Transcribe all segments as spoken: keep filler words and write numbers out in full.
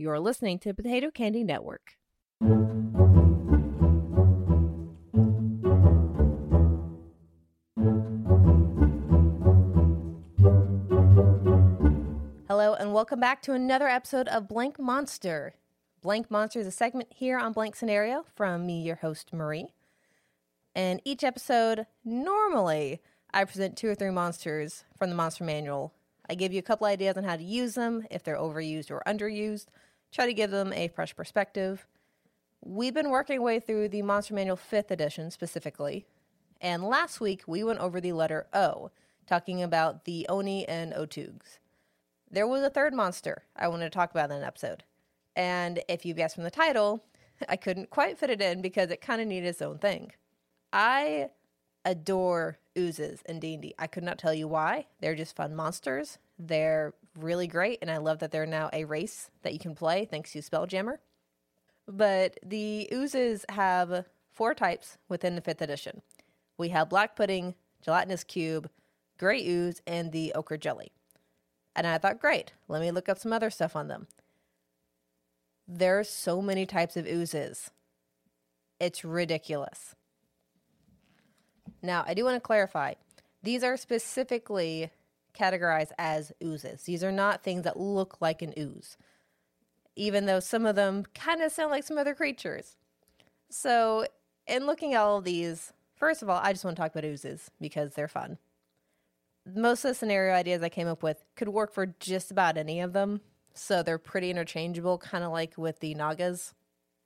You're listening to Potato Candy Network. Hello, and welcome back to another episode of Blank Monster. Blank Monster is a segment here on Blank Scenario from me, your host, Marie. And each episode, normally, I present two or three monsters from the Monster Manual. I give you a couple ideas on how to use them, if they're overused or underused, try to give them a fresh perspective. We've been working our way through the Monster Manual fifth edition specifically, and last week we went over the letter O, talking about the Oni and Otugs. There was a third monster I wanted to talk about in an episode, and if you guessed from the title, I couldn't quite fit it in because it kind of needed its own thing. I adore oozes in D and D. I could not tell you why. They're just fun monsters. They're really great, and I love that they're now a race that you can play thanks to Spelljammer. But the oozes have four types within the fifth edition. We have black pudding, gelatinous cube, gray ooze, and the ochre jelly. And I thought, great, let me look up some other stuff on them. There's so many types of oozes. It's ridiculous. Now, I do want to clarify, these are specifically categorized as oozes. These are not things that look like an ooze, even though some of them kind of sound like some other creatures. So, in looking at all of these, first of all, I just want to talk about oozes because they're fun. Most of the scenario ideas I came up with could work for just about any of them, so they're pretty interchangeable, kind of like with the Nagas.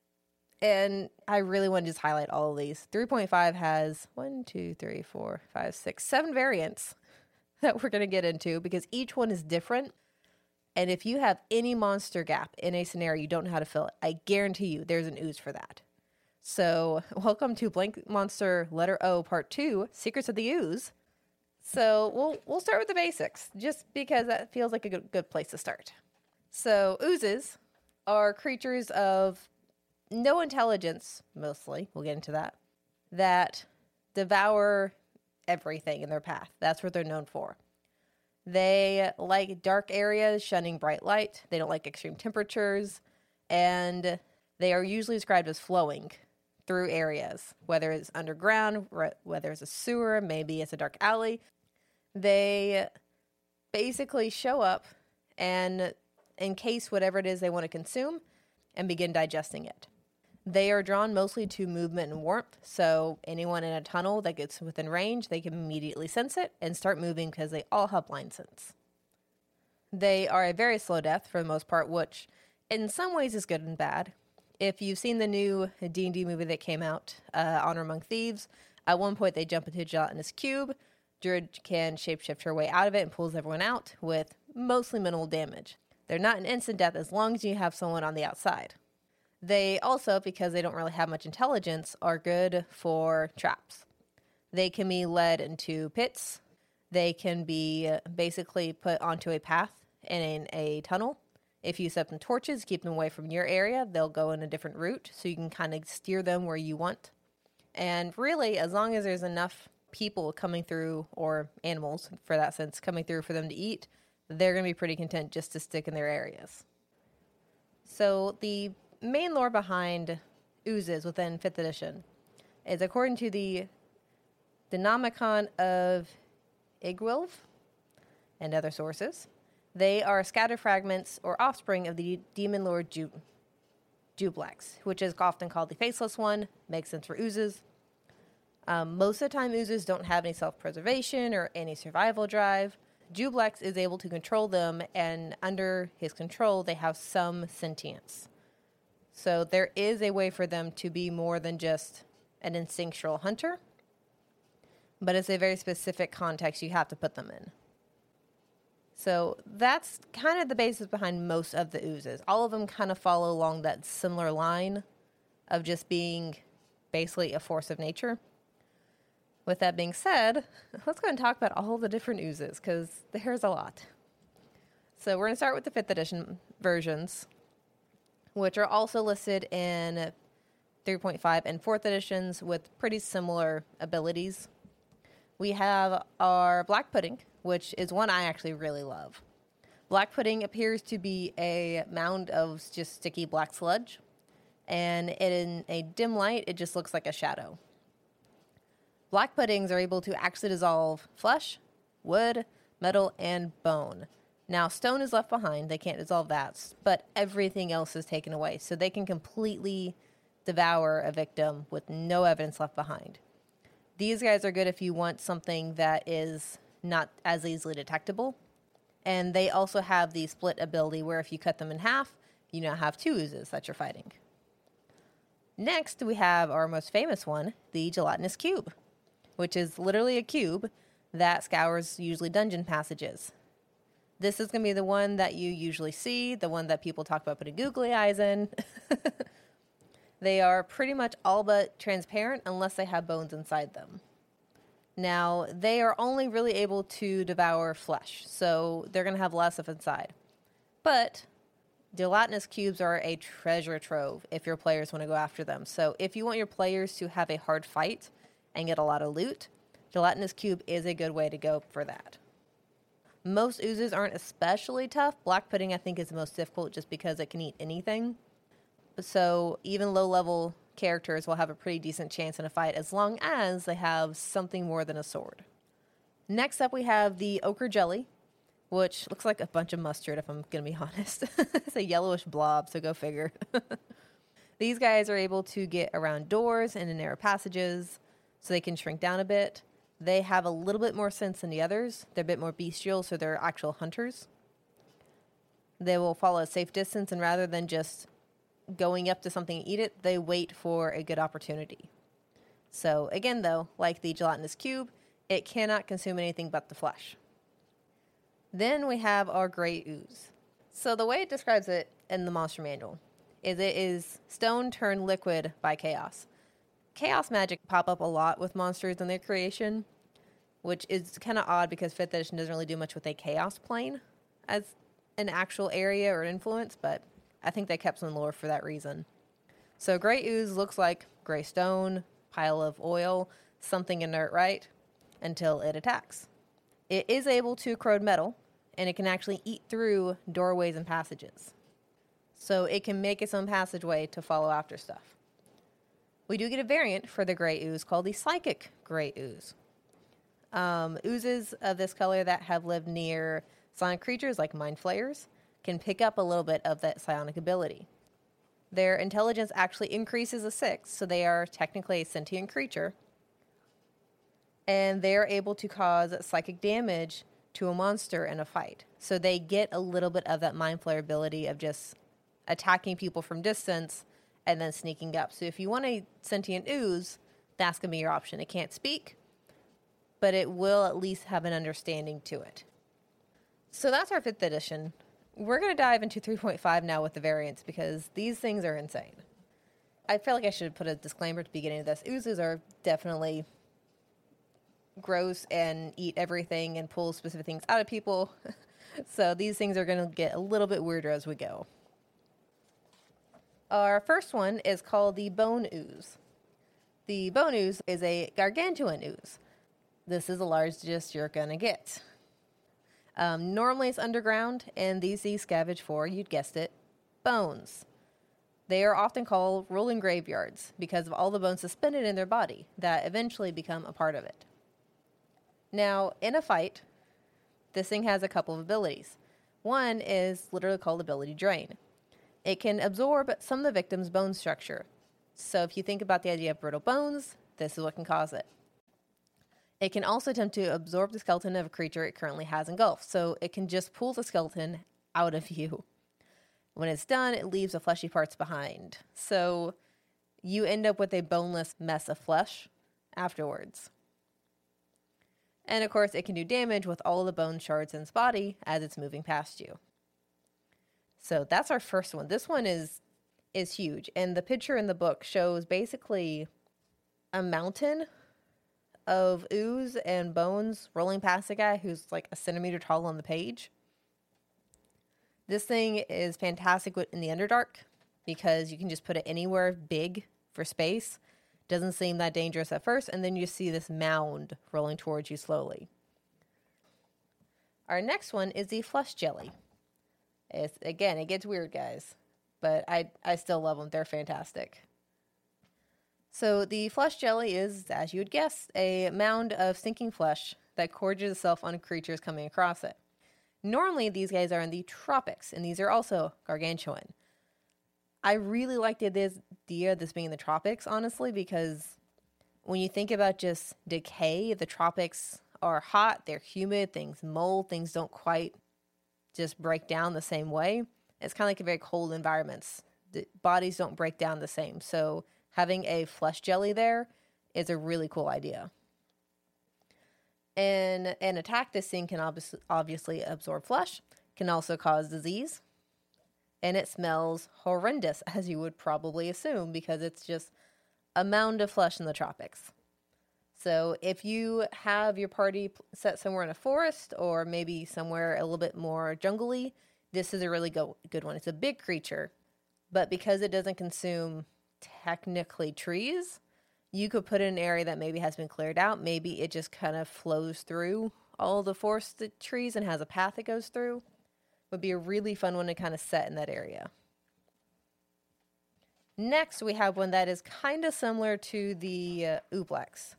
And I really want to just highlight all of these. three point five has one, two, three, four, five, six, seven variants that we're going to get into because each one is different. And if you have any monster gap in a scenario you don't know how to fill it, I guarantee you there's an ooze for that. So welcome to Blank Monster Letter O Part two, Secrets of the Ooze. So we'll we'll start with the basics just because that feels like a good, good place to start. So oozes are creatures of no intelligence, mostly, we'll get into that, that devour everything in their path. That's what they're known for. They like dark areas, shunning bright light. They don't like extreme temperatures, and they are usually described as flowing through areas, whether it's underground, whether it's a sewer, maybe it's a dark alley. They basically show up and encase whatever it is they want to consume and begin digesting it. They are drawn mostly to movement and warmth, so anyone in a tunnel that gets within range, they can immediately sense it and start moving because they all have blind sense. They are a very slow death for the most part, which in some ways is good and bad. If you've seen the new D and D movie that came out, uh, Honor Among Thieves, at one point they jump into a gelatinous cube. Druid can shapeshift her way out of it and pulls everyone out with mostly minimal damage. They're not an instant death as long as you have someone on the outside. They also, because they don't really have much intelligence, are good for traps. They can be led into pits. They can be basically put onto a path in a tunnel. If you set them torches, keep them away from your area, they'll go in a different route, so you can kind of steer them where you want. And really, as long as there's enough people coming through, or animals, for that sense, coming through for them to eat, they're going to be pretty content just to stick in their areas. So the main lore behind oozes within fifth edition is according to the Denomicon of Igwilv and other sources. They are scattered fragments or offspring of the demon lord Ju- Jublax, which is often called the Faceless One. Makes sense for oozes. Um, most of the time, oozes don't have any self-preservation or any survival drive. Jublax is able to control them, and under his control, they have some sentience. So there is a way for them to be more than just an instinctual hunter, but it's a very specific context you have to put them in. So that's kind of the basis behind most of the oozes. All of them kind of follow along that similar line of just being basically a force of nature. With that being said, let's go and talk about all the different oozes, because there's a lot. So we're going to start with the fifth edition versions, which are also listed in three point five and fourth editions with pretty similar abilities. We have our Black Pudding, which is one I actually really love. Black pudding appears to be a mound of just sticky black sludge, and in a dim light, it just looks like a shadow. Black puddings are able to actually dissolve flesh, wood, metal, and bone. Now, stone is left behind. They can't dissolve that, but everything else is taken away, so they can completely devour a victim with no evidence left behind. These guys are good if you want something that is not as easily detectable. And they also have the split ability where if you cut them in half, you now have two oozes that you're fighting. Next, we have our most famous one, the gelatinous cube, which is literally a cube that scours usually dungeon passages. This is going to be the one that you usually see, the one that people talk about putting googly eyes in. They are pretty much all but transparent unless they have bones inside them. Now, they are only really able to devour flesh, so they're going to have less of inside. But gelatinous cubes are a treasure trove if your players want to go after them. So if you want your players to have a hard fight and get a lot of loot, gelatinous cube is a good way to go for that. Most oozes aren't especially tough. Black pudding, I think, is the most difficult just because it can eat anything. So even low-level characters will have a pretty decent chance in a fight as long as they have something more than a sword. Next up, we have the ochre jelly, which looks like a bunch of mustard, if I'm going to be honest. It's a yellowish blob, so go figure. These guys are able to get around doors and in narrow passages, so they can shrink down a bit. They have a little bit more sense than the others. They're a bit more bestial, so they're actual hunters. They will follow a safe distance, and rather than just going up to something and eat it, they wait for a good opportunity. So again, though, like the gelatinous cube, it cannot consume anything but the flesh. Then we have our gray ooze. So the way it describes it in the monster manual is it is stone turned liquid by chaos. Chaos magic pop up a lot with monsters in their creation, which is kind of odd because fifth edition doesn't really do much with a chaos plane as an actual area or influence, but I think they kept some lore for that reason. So gray ooze looks like gray stone, pile of oil, something inert, right? Until it attacks. It is able to corrode metal, and it can actually eat through doorways and passages. So it can make its own passageway to follow after stuff. We do get a variant for the gray ooze called the psychic gray ooze. Um, oozes of this color that have lived near psionic creatures like mind flayers can pick up a little bit of that psionic ability. Their intelligence actually increases a six, so they are technically a sentient creature. And they are able to cause psychic damage to a monster in a fight. So they get a little bit of that mind flayer ability of just attacking people from distance and then sneaking up. So if you want a sentient ooze, that's going to be your option. It can't speak, but it will at least have an understanding to it. So that's our fifth edition. We're going to dive into three point five now with the variants because these things are insane. I feel like I should put a disclaimer at the beginning of this. Oozes are definitely gross and eat everything and pull specific things out of people. So these things are going to get a little bit weirder as we go. Our first one is called the bone ooze. The bone ooze is a gargantuan ooze. This is the largest you're going to get. Um, normally it's underground, and these these scavenge for, you'd guessed it, bones. They are often called rolling graveyards because of all the bones suspended in their body that eventually become a part of it. Now, in a fight, this thing has a couple of abilities. One is literally called Ability Drain. It can absorb some of the victim's bone structure. So if you think about the idea of brittle bones, this is what can cause it. It can also attempt to absorb the skeleton of a creature it currently has engulfed, so it can just pull the skeleton out of you. When it's done, it leaves the fleshy parts behind. So you end up with a boneless mess of flesh afterwards. And of course, it can do damage with all the bone shards in its body as it's moving past you. So that's our first one. This one is is huge, and the picture in the book shows basically a mountain of ooze and bones rolling past a guy who's like a centimeter tall on the page. This thing is fantastic in the Underdark because you can just put it anywhere big for space. Doesn't seem that dangerous at first, and then you see this mound rolling towards you slowly. Our next one is the flesh jelly. It's, again, it gets weird, guys. But I, I still love them. They're fantastic. So the flesh jelly is, as you would guess, a mound of stinking flesh that gorges itself on creatures coming across it. Normally, these guys are in the tropics, and these are also gargantuan. I really like the idea of this being in the tropics, honestly, because when you think about just decay, the tropics are hot, they're humid, things mold, things don't quite just break down the same way. It's kind of like a very cold environments. The bodies don't break down the same. So having a flesh jelly there is a really cool idea. And an attack, this thing can obvi- obviously absorb flesh, can also cause disease, and it smells horrendous, as you would probably assume, because it's just a mound of flesh in the tropics. So if you have your party set somewhere in a forest or maybe somewhere a little bit more jungly, this is a really go- good one. It's a big creature, but because it doesn't consume technically trees, you could put it in an area that maybe has been cleared out. Maybe it just kind of flows through all the forested trees and has a path it goes through. Would be a really fun one to kind of set in that area. Next, we have one that is kind of similar to the uh, Ooblex.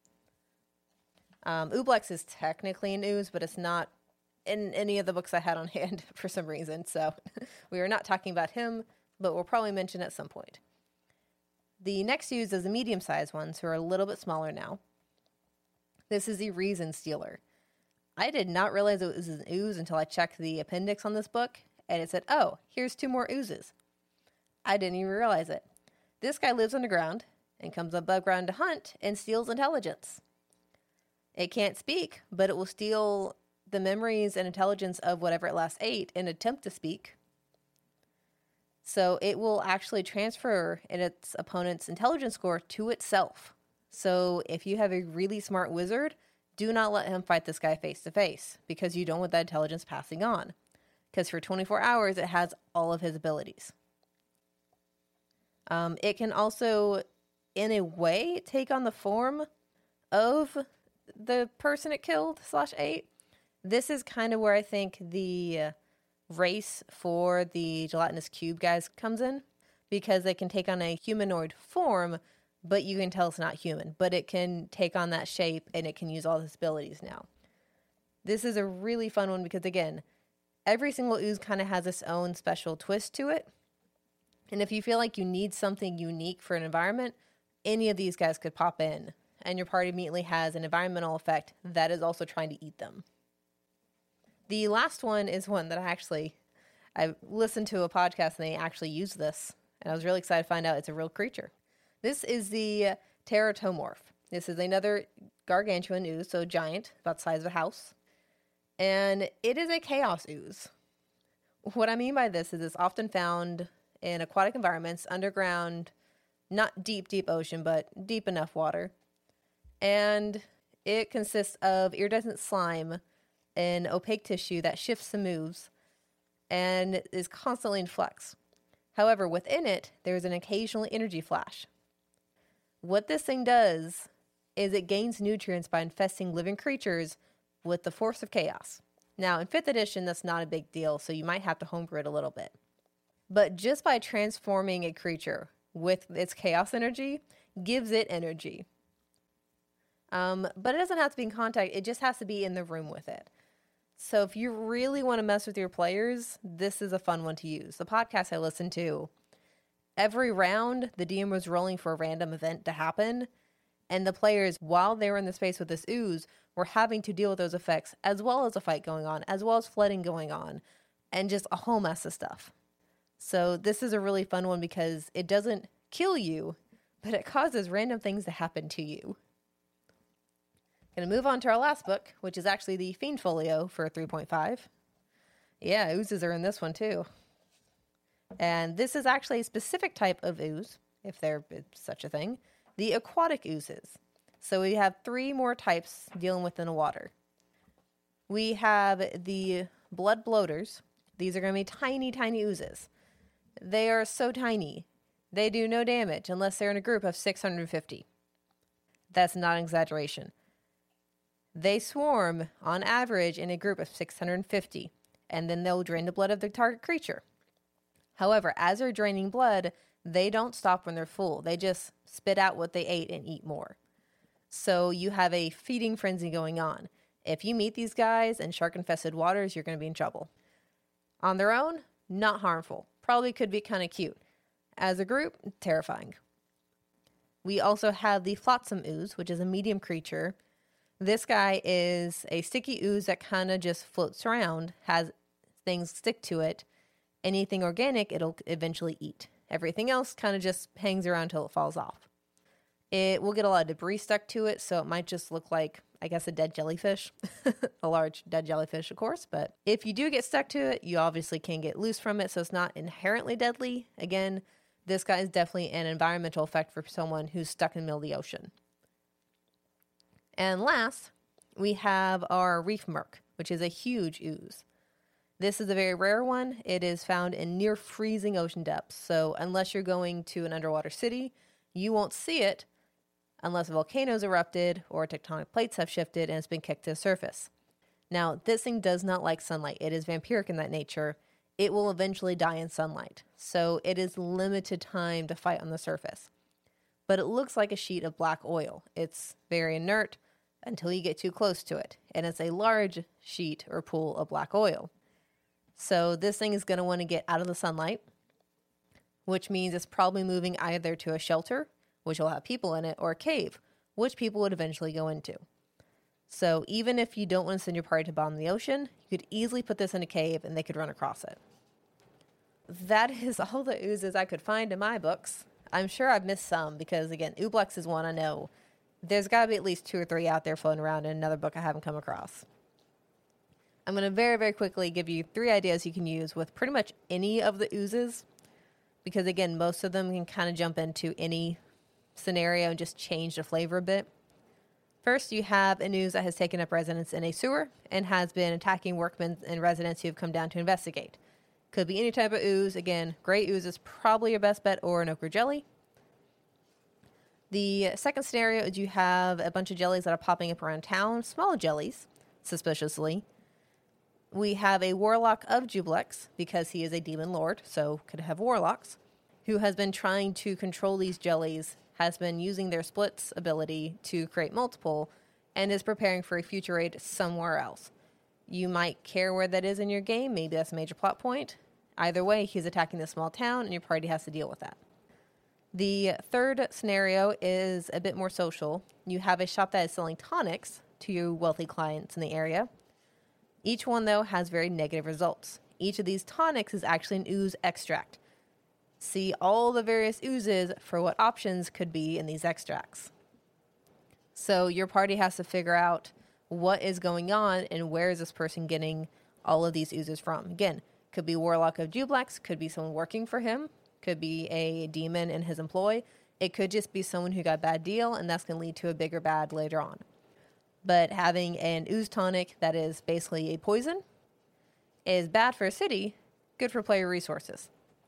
Um, Ooblex is technically an ooze, but it's not in any of the books I had on hand for some reason. So we are not talking about him, but we'll probably mention at some point. The next ooze is the medium-sized ones, who are a little bit smaller now. This is the Reason Stealer. I did not realize it was an ooze until I checked the appendix on this book, and it said, oh, here's two more oozes. I didn't even realize it. This guy lives underground and comes above ground to hunt and steals intelligence. It can't speak, but it will steal the memories and intelligence of whatever it last ate and attempt to speak. So it will actually transfer in its opponent's intelligence score to itself. So if you have a really smart wizard, do not let him fight this guy face to face, because you don't want that intelligence passing on. Because for twenty-four hours, it has all of his abilities. Um, it can also, in a way, take on the form of the person it killed slash ate. This is kind of where I think the race for the gelatinous cube guys comes in, because they can take on a humanoid form, but you can tell it's not human, but it can take on that shape and it can use all its abilities now. This is a really fun one because, again, every single ooze kind of has its own special twist to it. And if you feel like you need something unique for an environment, any of these guys could pop in, and your party immediately has an environmental effect that is also trying to eat them. The last one is one that I actually, I listened to a podcast and they actually used this, and I was really excited to find out it's a real creature. This is the Teratomorph. This is another gargantuan ooze, so giant, about the size of a house. And it is a chaos ooze. What I mean by this is it's often found in aquatic environments, underground, not deep, deep ocean, but deep enough water. And it consists of iridescent slime and opaque tissue that shifts and moves and is constantly in flux. However, within it, there's an occasional energy flash. What this thing does is it gains nutrients by infesting living creatures with the force of chaos. Now, in fifth edition, that's not a big deal, so you might have to homebrew it a little bit. But just by transforming a creature with its chaos energy, gives it energy. Um, but it doesn't have to be in contact, it just has to be in the room with it. So if you really want to mess with your players, this is a fun one to use. The podcast I listened to, every round, the D M was rolling for a random event to happen, and the players, while they were in the space with this ooze, were having to deal with those effects, as well as a fight going on, as well as flooding going on, and just a whole mess of stuff. So this is a really fun one because it doesn't kill you, but it causes random things to happen to you. Going to move on to our last book, which is actually the Fiend Folio for three point five. Yeah, oozes are in this one too. And this is actually a specific type of ooze, if there is such a thing, the aquatic oozes. So we have three more types dealing within the water. We have the blood bloaters. These are going to be tiny, tiny oozes. They are so tiny. They do no damage unless they're in a group of six hundred fifty. That's not an exaggeration. They swarm, on average, in a group of six hundred fifty, and then they'll drain the blood of their target creature. However, as they're draining blood, they don't stop when they're full. They just spit out what they ate and eat more. So you have a feeding frenzy going on. If you meet these guys in shark-infested waters, you're going to be in trouble. On their own, not harmful. Probably could be kind of cute. As a group, terrifying. We also have the Flotsam Ooze, which is a medium creature. This guy is a sticky ooze that kind of just floats around, has things stick to it. Anything organic, it'll eventually eat. Everything else kind of just hangs around until it falls off. It will get a lot of debris stuck to it, so it might just look like, I guess, a dead jellyfish. A large dead jellyfish, of course. But if you do get stuck to it, you obviously can get loose from it, so it's not inherently deadly. Again, this guy is definitely an environmental effect for someone who's stuck in the middle of the ocean. And last, we have our reef merc, which is a huge ooze. This is a very rare one. It is found in near freezing ocean depths. So unless you're going to an underwater city, you won't see it unless a volcano's erupted or tectonic plates have shifted and it's been kicked to the surface. Now, this thing does not like sunlight. It is vampiric in that nature. It will eventually die in sunlight. So it is limited time to fight on the surface. But it looks like a sheet of black oil. It's very inert until you get too close to it. And it's a large sheet or pool of black oil. So this thing is going to want to get out of the sunlight, which means it's probably moving either to a shelter, which will have people in it, or a cave, which people would eventually go into. So even if you don't want to send your party to bottom of the ocean, you could easily put this in a cave and they could run across it. That is all the oozes I could find in my books. I'm sure I've missed some because, again, Ooblex is one I know. There's got to be at least two or three out there floating around in another book I haven't come across. I'm going to very, very quickly give you three ideas you can use with pretty much any of the oozes. Because, again, most of them can kind of jump into any scenario and just change the flavor a bit. First, you have an ooze that has taken up residence in a sewer and has been attacking workmen and residents who have come down to investigate. Could be any type of ooze. Again, gray ooze is probably your best bet, or an ochre jelly. The second scenario is you have a bunch of jellies that are popping up around town, small jellies, suspiciously. We have a warlock of Jublex, because he is a demon lord, so could have warlocks, who has been trying to control these jellies, has been using their splits ability to create multiple, and is preparing for a future raid somewhere else. You might care where that is in your game, maybe that's a major plot point. Either way, he's attacking the small town, and your party has to deal with that. The third scenario is a bit more social. You have a shop that is selling tonics to your wealthy clients in the area. Each one, though, has very negative results. Each of these tonics is actually an ooze extract. See all the various oozes for what options could be in these extracts. So your party has to figure out what is going on and where is this person getting all of these oozes from. Again, could be Warlock of Jublex, could be someone working for him, could be a demon in his employ. It could just be someone who got a bad deal, and that's going to lead to a bigger bad later on. But having an ooze tonic that is basically a poison is bad for a city, good for player resources.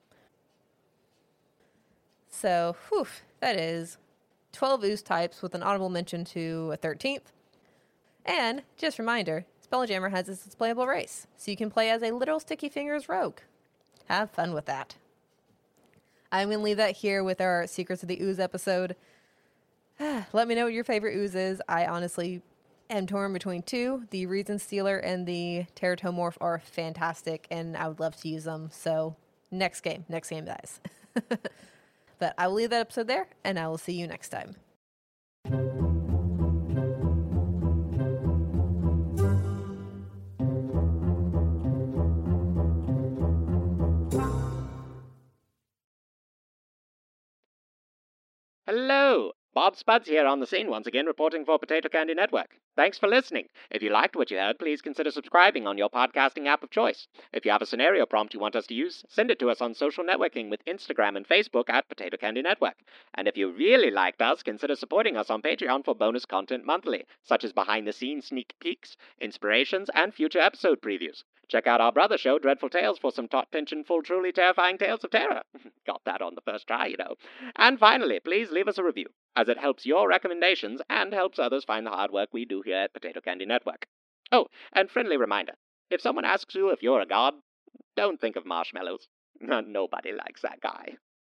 So, whew, that is twelve ooze types with an honorable mention to a thirteenth. And, just a reminder, Spelljammer has its displayable race, so you can play as a literal Sticky Fingers rogue. Have fun with that. I'm going to leave that here with our Secrets of the Ooze episode. Let me know what your favorite ooze is. I honestly am torn between two. The Reason Stealer and the Teratomorph are fantastic, and I would love to use them. So, next game. Next game, guys. But I will leave that episode there, and I will see you next time. Hello! Bob Spuds here on the scene once again, reporting for Potato Candy Network. Thanks for listening. If you liked what you heard, please consider subscribing on your podcasting app of choice. If you have a scenario prompt you want us to use, send it to us on social networking with Instagram and Facebook at Potato Candy Network. And if you really liked us, consider supporting us on Patreon for bonus content monthly, such as behind-the-scenes sneak peeks, inspirations, and future episode previews. Check out our brother show, Dreadful Tales, for some taut-tension, full, truly terrifying tales of terror. Got that on the first try, you know. And finally, please leave us a review, as it helps your recommendations and helps others find the hard work we do here at Potato Candy Network. Oh, and friendly reminder, If someone asks you if you're a god, don't think of marshmallows. Nobody likes that guy.